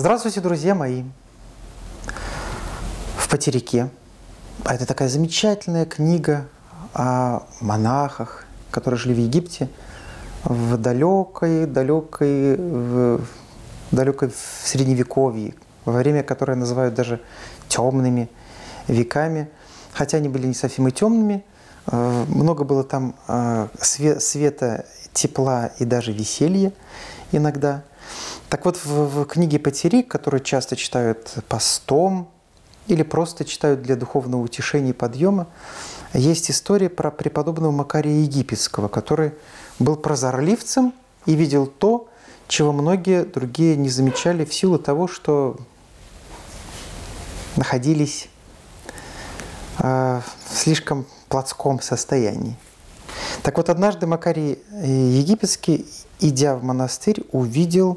Здравствуйте, друзья мои! В «Потеряке». А это такая замечательная книга о монахах, которые жили в Египте в далекой Средневековье, во время которое называют даже темными веками, хотя они были не совсем и темными. Много было там света, тепла и даже веселья иногда. Так вот, в книге «Потеряк», которую часто читают постом или просто читают для духовного утешения и подъема, есть история про преподобного Макария Египетского, который был прозорливцем и видел то, чего многие другие не замечали в силу того, что находились в слишком плотском состоянии. Так вот, однажды Макарий Египетский, идя в монастырь, увидел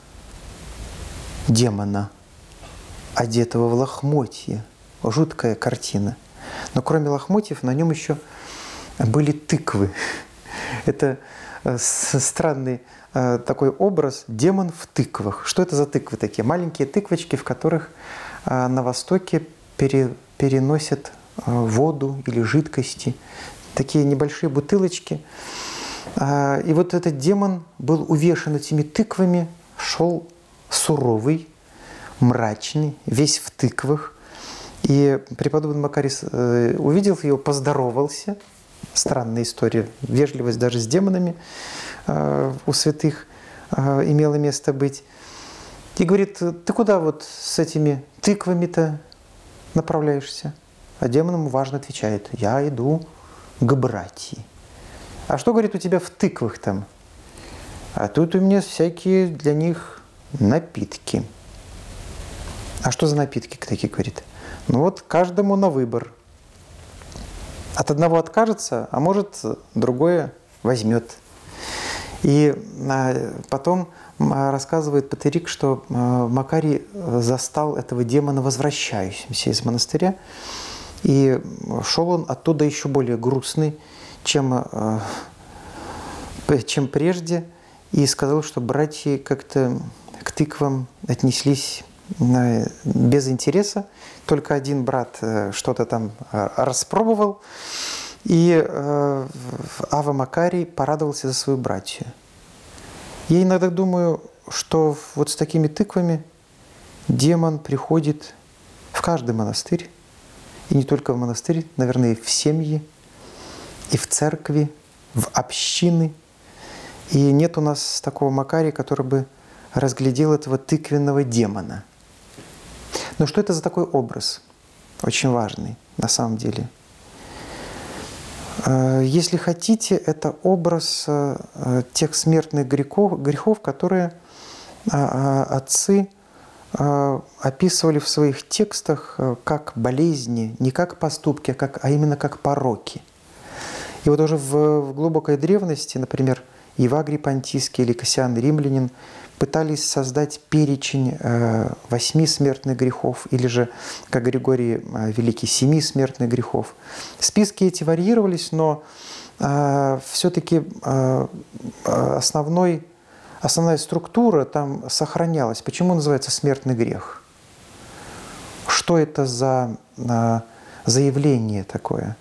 демона, одетого в лохмотье. Жуткая картина. Но кроме лохмотьев на нем еще были тыквы. Это странный такой образ – демон в тыквах. Что это за тыквы такие? Маленькие тыквочки, в которых на Востоке переносят воду или жидкости. Такие небольшие бутылочки. И вот этот демон был увешан этими тыквами, шел суровый, мрачный, весь в тыквах. И преподобный Макарий увидел его, поздоровался. Странная история. Вежливость даже с демонами у святых имела место быть. И говорит: ты куда вот с этими тыквами-то направляешься? А демон ему важно отвечает: я иду к братьям. А что, говорит, у тебя в тыквах там? А тут у меня всякие для них напитки. А что за напитки такие, говорит? Ну вот каждому на выбор. От одного откажется, а может другое возьмет. И потом рассказывает Потеряк, что Макарий застал этого демона возвращающимся из монастыря. И шел он оттуда еще более грустный, чем прежде. И сказал, что братья как-то к тыквам отнеслись без интереса. Только один брат что-то там распробовал. И Ава Макарий порадовался за свою братью. Я иногда думаю, что вот с такими тыквами демон приходит в каждый монастырь. И не только в монастырь, наверное, и в семьи, и в церкви, в общины. И нет у нас такого Макария, который бы разглядел этого тыквенного демона. Но что это за такой образ? Очень важный на самом деле. Если хотите, это образ тех смертных грехов, которые отцы описывали в своих текстах как болезни, не как поступки, а именно как пороки. И вот уже в глубокой древности, например, Евагрий Понтийский или Кассиан Римлянин пытались создать перечень 8 смертных грехов, или же, как Григорий Великий, 7 смертных грехов. Списки эти варьировались, но все-таки основная структура там сохранялась. Почему называется смертный грех? Что это за заявление такое?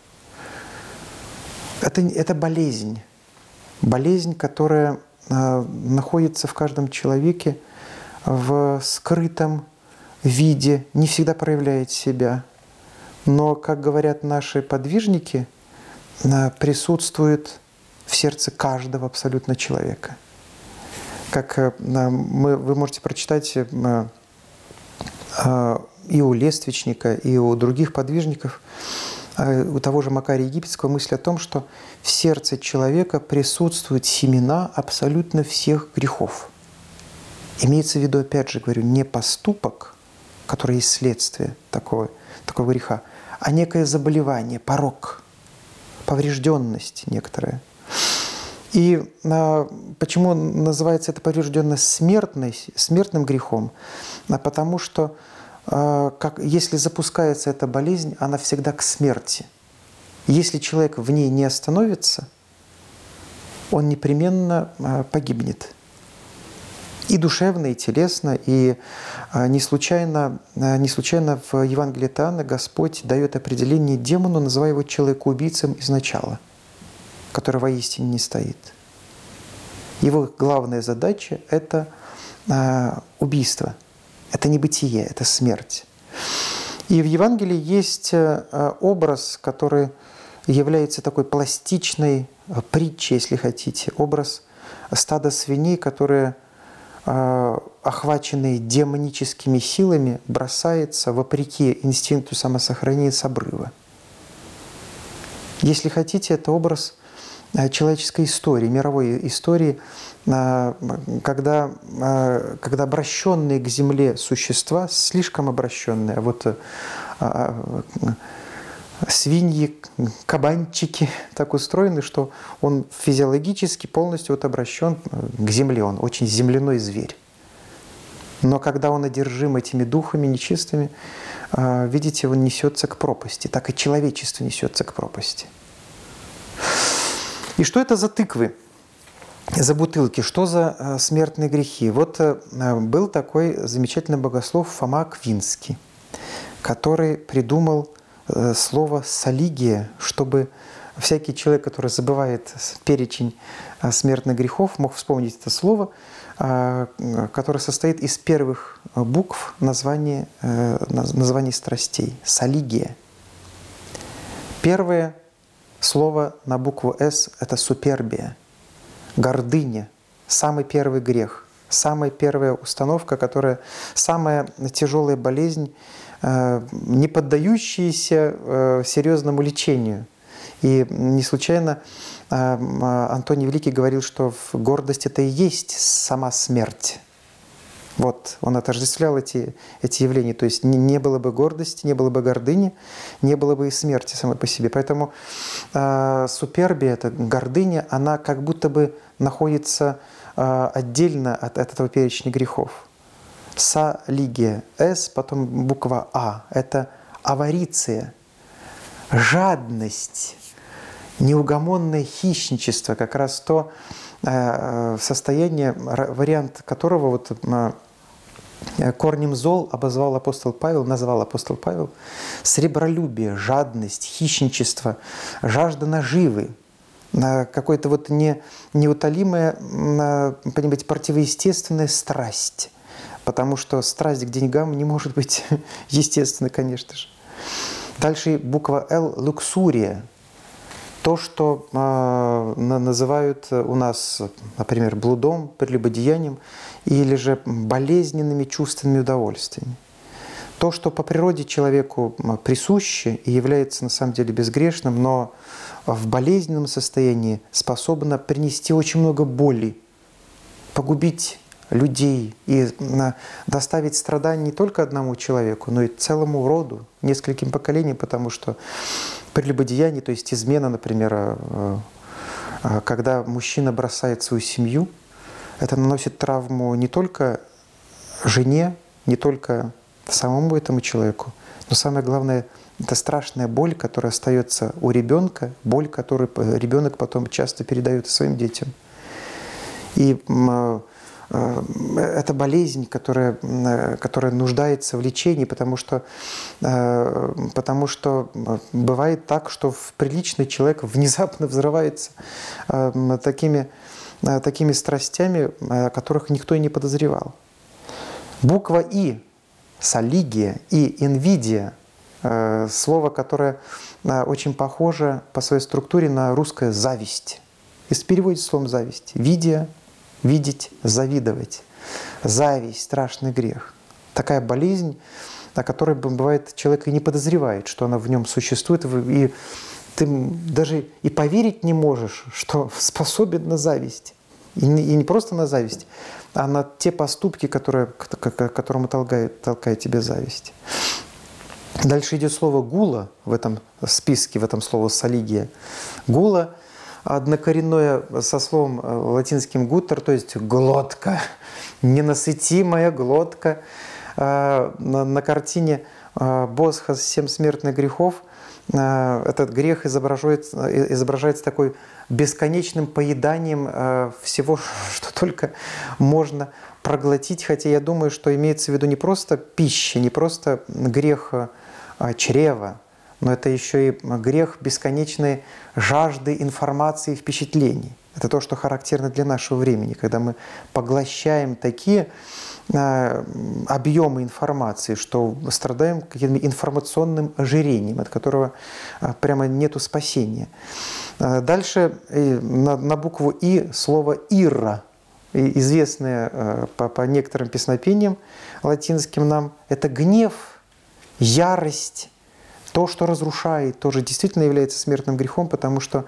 Это болезнь. Болезнь, которая находится в каждом человеке в скрытом виде, не всегда проявляет себя. Но, как говорят наши подвижники, присутствует в сердце каждого абсолютно человека. Как вы можете прочитать и у Лествичника, и у других подвижников, у того же Макария Египетского мысль о том, что в сердце человека присутствуют семена абсолютно всех грехов. Имеется в виду, опять же говорю, не поступок, который есть следствие такого греха, а некое заболевание, порок, поврежденность некоторая. И почему называется эта поврежденность смертным грехом? Потому что если запускается эта болезнь, она всегда к смерти. Если человек в ней не остановится, он непременно погибнет. и душевно, и телесно. И не случайно в Евангелии от Иоанна Господь дает определение демону, называя его человекоубийцем изначала, который воистине не стоит. Его главная задача – это убийство, это небытие, это смерть. И в Евангелии есть образ, который является такой пластичной притчей, если хотите, образ стада свиней, которые, охваченные демоническими силами, бросается, вопреки инстинкту самосохранения, с обрыва. Если хотите, это образ человеческой истории, мировой истории, когда обращенные к земле существа, слишком обращенные, свиньи, кабанчики так устроены, что он физиологически полностью обращен к земле, он очень земляной зверь. Но когда он одержим этими духами нечистыми, видите, он несется к пропасти, так и человечество несется к пропасти. И что это за тыквы, за бутылки, что за смертные грехи? Вот был такой замечательный богослов Фома Аквинский, который придумал слово «солигия», чтобы всякий человек, который забывает перечень смертных грехов, мог вспомнить это слово, которое состоит из первых букв названий страстей. «Солигия». Первое слово на букву «С» – это супербия, гордыня, самый первый грех, самая первая установка, самая тяжелая болезнь, не поддающаяся серьезному лечению. И не случайно Антоний Великий говорил, что гордость – это и есть сама смерть. Вот, он отождествлял эти явления. То есть не было бы гордости, не было бы гордыни, не было бы и смерти самой по себе. Поэтому супербия, эта гордыня, она как будто бы находится отдельно от этого перечня грехов. Солигия, С, потом буква А. Это авариция, жадность, неугомонное хищничество. Как раз то состояние, вариант которого корнем зол назвал апостол Павел, сребролюбие, жадность, хищничество, жажда наживы, какая-то неутолимая, понимаете, противоестественная страсть. Потому что страсть к деньгам не может быть естественной, конечно же. Дальше буква Л – луксурия. То, что называют у нас, например, блудом, прелюбодеянием или же болезненными чувственными удовольствиями. То, что по природе человеку присуще и является на самом деле безгрешным, но в болезненном состоянии способно принести очень много боли, погубить людей и доставить страдания не только одному человеку, но и целому роду, нескольким поколениям, потому что прелюбодеяние, то есть измена, например, когда мужчина бросает свою семью, это наносит травму не только жене, не только самому этому человеку, но самое главное, это страшная боль, которая остается у ребенка, боль, которую ребенок потом часто передает своим детям. И это болезнь, которая нуждается в лечении, потому что бывает так, что приличный человек внезапно взрывается такими страстями, о которых никто и не подозревал. Буква «И» – солигия и инвидия – слово, которое очень похоже по своей структуре на русское «зависть». Если переводить словом «зависть» – «видия», видеть, завидовать. Зависть – страшный грех. Такая болезнь, о которой, бывает, человек и не подозревает, что она в нем существует, и ты даже и поверить не можешь, что способен на зависть. И не просто на зависть, а на те поступки, которому толкает тебя зависть. Дальше идет слово «гула» в этом списке, в этом слове «солигия». «Гула» однокоренное со словом латинским «гутер», то есть глотка, ненасытимая глотка. На картине Босха «Семь смертных грехов» этот грех изображается такой бесконечным поеданием всего, что только можно проглотить. Хотя я думаю, что имеется в виду не просто пища, не просто грех чрева, но это еще и грех бесконечной жажды информации и впечатлений. Это то, что характерно для нашего времени, когда мы поглощаем такие объемы информации, что страдаем каким-то информационным ожирением, от которого прямо нету спасения. Дальше на букву «и» слово «ирра», известное по некоторым песнопениям латинским нам, это гнев, ярость, то, что разрушает, тоже действительно является смертным грехом, потому что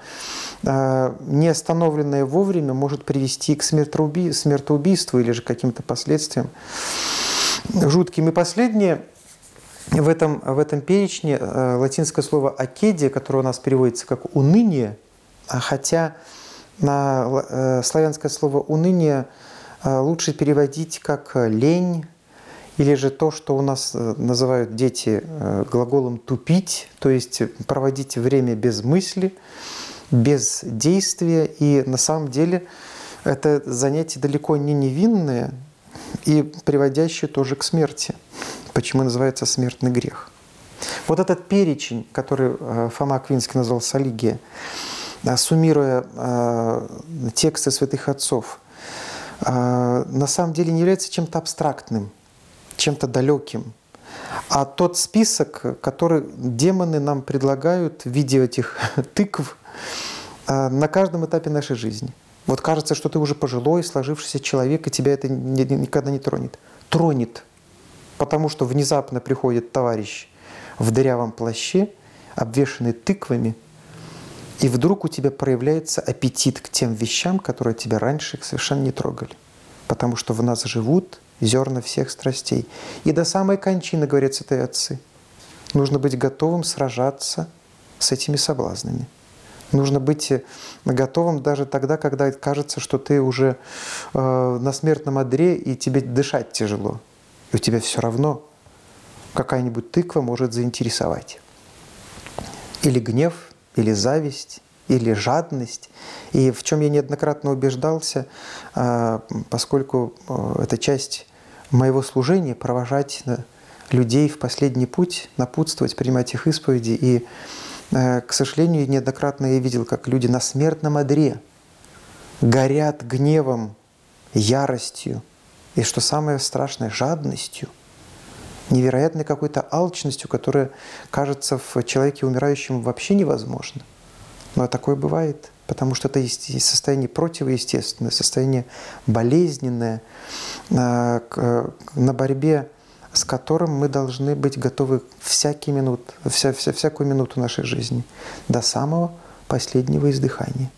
не остановленное вовремя может привести к смертоубийству или же к каким-то последствиям жутким. И последнее, в этом перечне латинское слово «акедия», которое у нас переводится как «уныние», хотя на славянское слово «уныние» лучше переводить как «лень», или же то, что у нас называют дети глаголом «тупить», то есть проводить время без мысли, без действия. И на самом деле это занятие далеко не невинное и приводящее тоже к смерти. Почему называется смертный грех? Вот этот перечень, который Фома Аквинский назвал «Солигия», суммируя тексты святых отцов, на самом деле не является чем-то абстрактным, чем-то далеким. А тот список, который демоны нам предлагают в виде этих тыкв на каждом этапе нашей жизни. Вот кажется, что ты уже пожилой, сложившийся человек, и тебя это никогда не тронет. Тронет, потому что внезапно приходит товарищ в дырявом плаще, обвешанный тыквами, и вдруг у тебя проявляется аппетит к тем вещам, которые тебя раньше совершенно не трогали. Потому что в нас живут зерна всех страстей. И до самой кончины, говорят святые отцы, нужно быть готовым сражаться с этими соблазнами. Нужно быть готовым даже тогда, когда кажется, что ты уже на смертном одре, и тебе дышать тяжело. И у тебя все равно какая-нибудь тыква может заинтересовать. Или гнев, или зависть, или жадность. И в чем я неоднократно убеждался, поскольку это часть моего служения, провожать людей в последний путь, напутствовать, принимать их исповеди. И, к сожалению, неоднократно я видел, как люди на смертном одре горят гневом, яростью и, что самое страшное, жадностью, невероятной какой-то алчностью, которая кажется в человеке умирающем вообще невозможно. Но такое бывает, потому что это состояние противоестественное, состояние болезненное, на борьбе с которым мы должны быть готовы всякую минуту нашей жизни, до самого последнего издыхания.